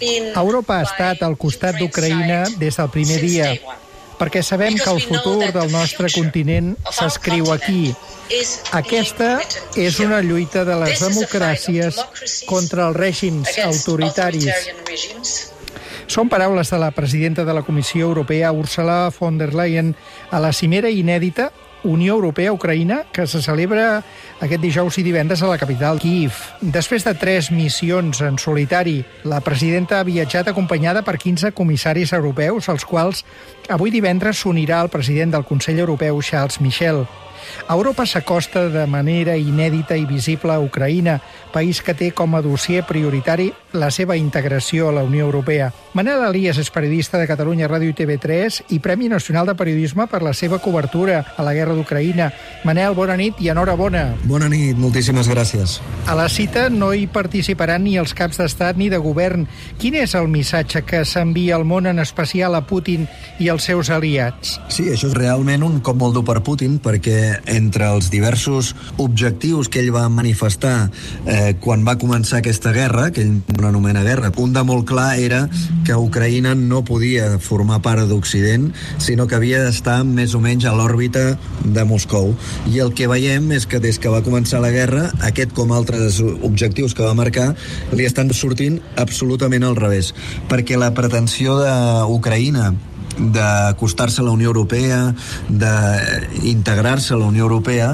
Europa ha estat al costat d'Ucraïna des del primer dia, perquè sabem que el futur del nostre continent s'escriu aquí. Aquesta és una lluita de les democràcies contra els règims autoritaris. Són paraules de la presidenta de la Comissió Europea, Ursula von der Leyen, a la cimera inèdita Unió Europea-Ucraïna, que se celebra aquest dijous i divendres a la capital, Kíiv. Després de 3 missions en solitari, la presidenta ha viatjat acompanyada per 15 comissaris europeus, als quals avui divendres s'unirà el president del Consell Europeu, Charles Michel. Europa s'acosta de manera inèdita i visible a Ucraïna, país que té com a dossier prioritari la seva integració a la Unió Europea. Manel Elias és periodista de Catalunya Ràdio i TV3 i Premi Nacional de Periodisme per la seva cobertura a la guerra d'Ucraïna. Manel, bona nit i enhorabona. Bona nit, moltíssimes gràcies. A la cita no hi participaran ni els caps d'estat ni de govern. Quin és el missatge que s'envia al món, en especial a Putin i els seus aliats? Sí, això és realment un cop molt dur per Putin, perquè entre els diversos objectius que ell va manifestar quan va començar aquesta guerra, que ell l'anomena guerra, un de molt clar era que Ucraïna no podia formar part d'Occident, sinó que havia d'estar més o menys a l'òrbita de Moscou. I el que veiem és que des que va començar la guerra, aquest com altres objectius que va marcar, li estan sortint absolutament al revés. Perquè la pretensió d'Ucraïna d'acostar-se a la Unió Europea, d'integrar-se a la Unió Europea,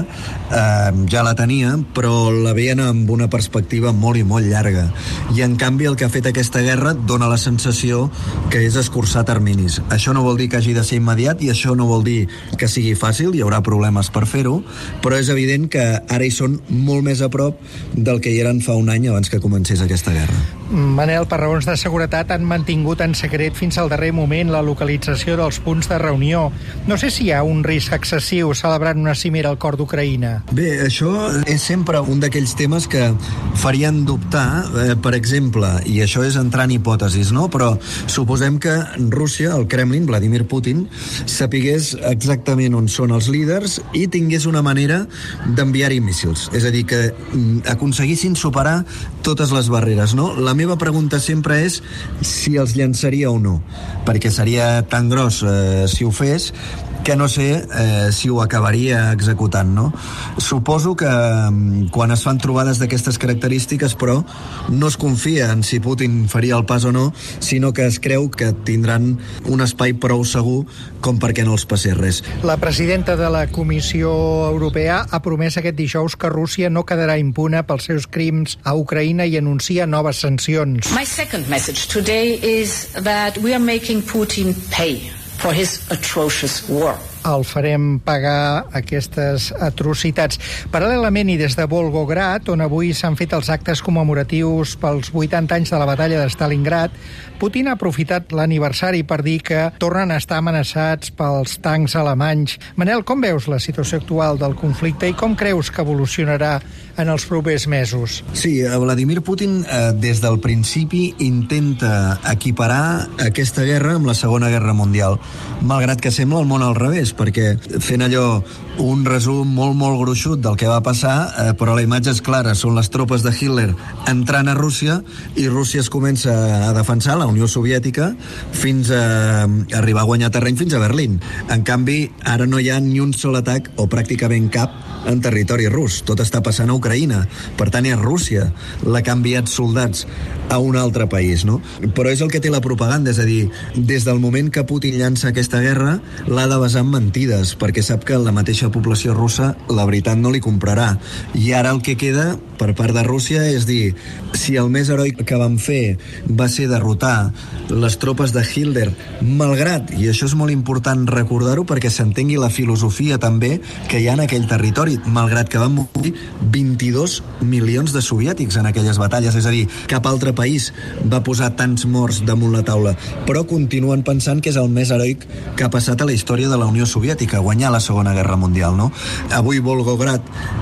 ja la tenia, però la veien amb una perspectiva molt i molt llarga. I en canvi el que ha fet aquesta guerra dona la sensació que és escurçar terminis. Això no vol dir que hagi de ser immediat i això no vol dir que sigui fàcil, hi haurà problemes per fer-ho, però és evident que ara hi són molt més a prop del que hi eren fa un any abans que comencés aquesta guerra. Manel, per raons de seguretat han mantingut en secret fins al darrer moment la localització dels punts de reunió. No sé si hi ha un risc excessiu celebrant una cimera al cor d'Ucraïna. Bé, això és sempre un d'aquells temes que farien dubtar, per exemple, i això és entrar en hipòtesis, no? Però suposem que Rússia, el Kremlin, Vladimir Putin, sapigués exactament on són els líders i tingués una manera d'enviar-hi míssils. És a dir, que aconseguissin superar totes les barreres, no? La meva pregunta sempre és si els llançaria o no, perquè seria tan gros si ho fes que no sé si ho acabaria executant, no? Suposo que quan es fan trobades d'aquestes característiques, però no es confia en si Putin faria el pas o no, sinó que es creu que tindran un espai prou segur com perquè no els passés res. La presidenta de la Comissió Europea ha promès aquest dijous que Rússia no quedarà impune pels seus crims a Ucraïna i anuncia noves sancions. My second message today is that we are making Putin pay for his atrocious war. El farem pagar aquestes atrocitats. Paral·lelament i des de Volgograd, on avui s'han fet els actes commemoratius pels 80 anys de la batalla de Stalingrad, Putin ha aprofitat l'aniversari per dir que tornen a estar amenaçats pels tancs alemanys. Manel, com veus la situació actual del conflicte i com creus que evolucionarà en els propers mesos? Sí, Vladimir Putin des del principi intenta equiparar aquesta guerra amb la Segona Guerra Mundial, malgrat que sembla el món al revés, perquè fent allò un resum molt gruixut del que va passar, però la imatge és clara, són les tropes de Hitler entrant a Rússia i Rússia es comença a defensar, la Unió Soviètica, fins a arribar a guanyar terreny fins a Berlín. En canvi, ara no hi ha ni un sol atac, o pràcticament cap, en territori rus. Tot està passant a Ucraïna. Per tant, és Rússia la que ha enviat soldats a un altre país, no? Però és el que té la propaganda, és a dir, des del moment que Putin llança aquesta guerra, l'ha de basar en mentides, perquè sap que la mateixa població russa la veritat no li comprarà. I ara el que queda per part de Rússia és dir, si el més heroic que van fer va ser derrotar les tropes de Hitler, malgrat, i això és molt important recordar-ho perquè s'entengui la filosofia també que hi ha en aquell territori, malgrat que van morir 22 milions de soviètics en aquelles batalles, és a dir, cap altre país va posar tants morts damunt la taula, però continuen pensant que és el més heroic que ha passat a la història de la Unió Soviètica, guanyar la Segona Guerra Mundial, no? Avui Volgograd,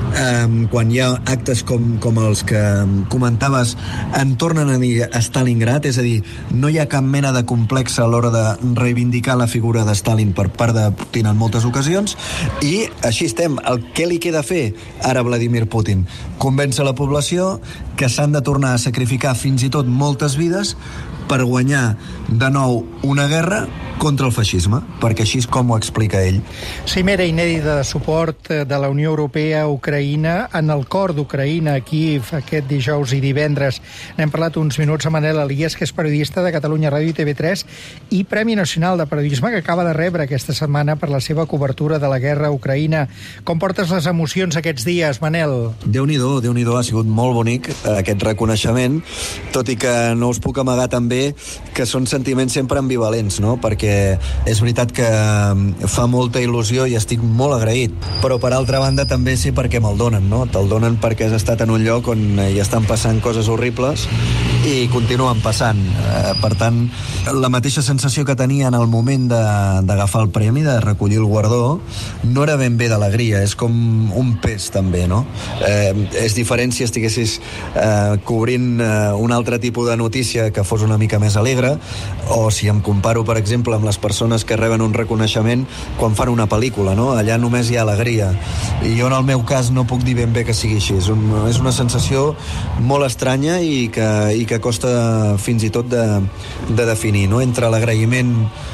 quan hi ha actes com els que comentaves, en tornen a dir a Stalingrad, és a dir, no hi ha cap mena de complex a l'hora de reivindicar la figura de Stalin per part de Putin en moltes ocasions, i així estem. El que li queda fer ara a Vladimir Putin? Convèncer la població que s'han de tornar a sacrificar fins i tot moltes vides per guanyar de nou una guerra contra el feixisme, perquè així és com ho explica ell. Cimera inèdita de suport de la Unió Europea a Ucraïna, en el cor d'Ucraïna, a Kíev, aquest dijous i divendres. N'hem parlat uns minuts amb Manel Elias, que és periodista de Catalunya Ràdio i TV3 i Premi Nacional de Periodisme, que acaba de rebre aquesta setmana per la seva cobertura de la guerra a Ucraïna. Com portes les emocions aquests dies, Manel? Déu-n'hi-do, ha sigut molt bonic aquest reconeixement, tot i que no us puc amagar també que són sentiments sempre ambivalents, no? Perquè és veritat que fa molta il·lusió i estic molt agraït, però per altra banda també sé per què me'l donen, no? Te'l donen perquè has estat en un lloc on hi estan passant coses horribles i continuen passant. Per tant, la mateixa sensació que tenia en el moment d'agafar el premi, de recollir el guardó, no era ben bé d'alegria, és com un pes també, no? És diferent si estiguessis cobrint un altre tipus de notícia que fos una mica més alegre, o si em comparo, per exemple, amb les persones que reben un reconeixement quan fan una pel·lícula, no? Allà només hi ha alegria. I jo, en el meu cas, no puc dir ben bé que sigui així. És una sensació molt estranya i que costa fins i tot de definir, no? Entre l'agraïment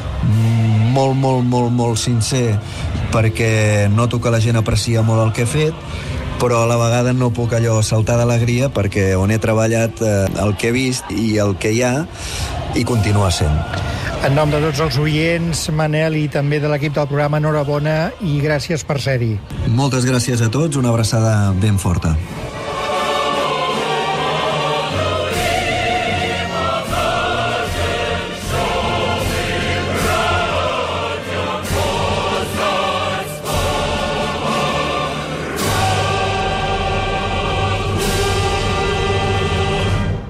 molt sincer perquè noto que la gent aprecia molt el que he fet, però a la vegada no puc allò saltar d'alegria perquè on he treballat, el que he vist i el que hi ha, i continua sent. En nom de tots els oients, Manel, i també de l'equip del programa, enhorabona i gràcies per ser-hi. Moltes gràcies a tots, una abraçada ben forta.